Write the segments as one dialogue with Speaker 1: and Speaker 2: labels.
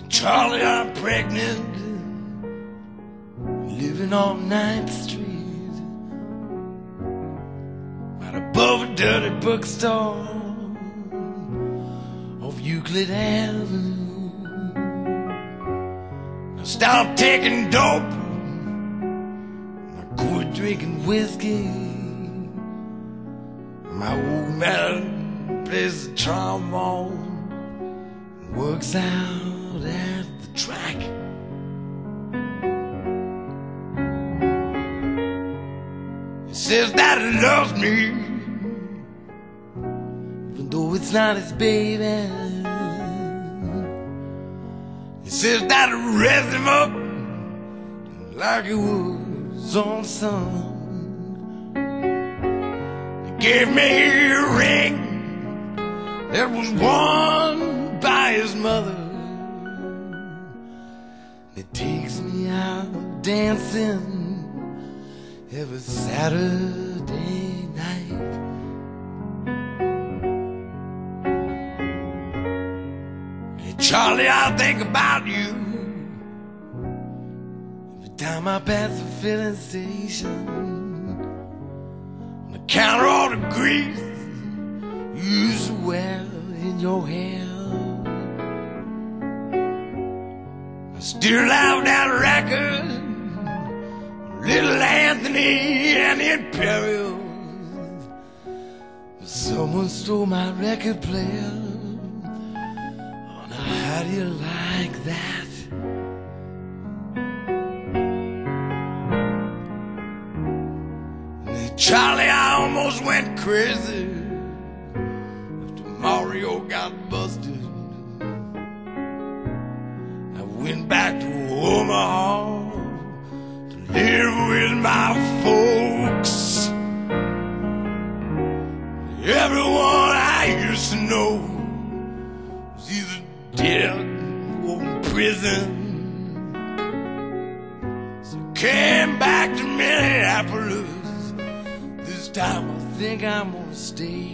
Speaker 1: Charlie, I'm pregnant, living on 9th Street, right above a dirty bookstore off Euclid Avenue. I stopped taking dope, I quit drinking whiskey. My old man plays the trombone, works out at the track. He says that he loves me, even though it's not his baby. He says that he raised him up like he was on son. He gave me a ring that was won by his mother. It takes me out dancing every Saturday night. Hey Charlie, I think about you every time I pass the filling station. I count all the grease you used to wear in your hair. I still have that record, Little Anthony and the Imperials. But someone stole my record player. Oh, now how do you like that? And Charlie, I almost went crazy after Mario got busted. I went back to Omaha to live with my folks. Everyone I used to know was either dead or in prison. So I came back to Minneapolis. This time I think I'm gonna stay.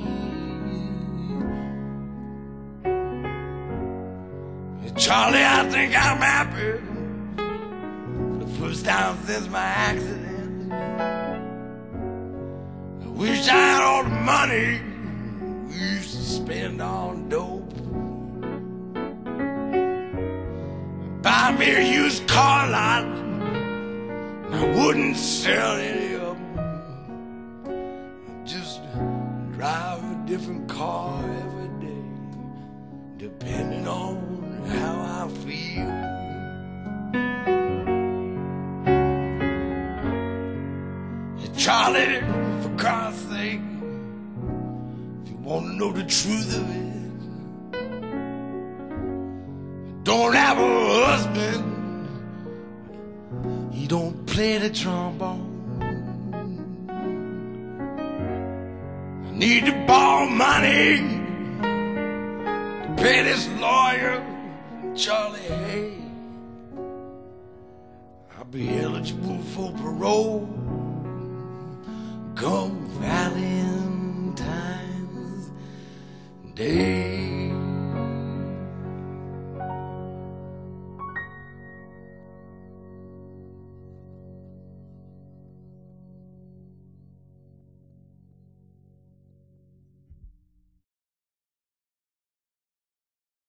Speaker 1: Charlie, I think I'm happy for the first time since my accident. I wish I had all the money we used to spend on dope. Buy me a used car lot, and I wouldn't sell any of them. I'd just drive a different car every day, depending on how I feel. Hey Charlie, for God's sake, if you want to know the truth of it, I don't have a husband, he don't play the trombone. I need to borrow money to pay this lawyer, Charlie, hey, I'll be eligible for parole come Valentine's Day.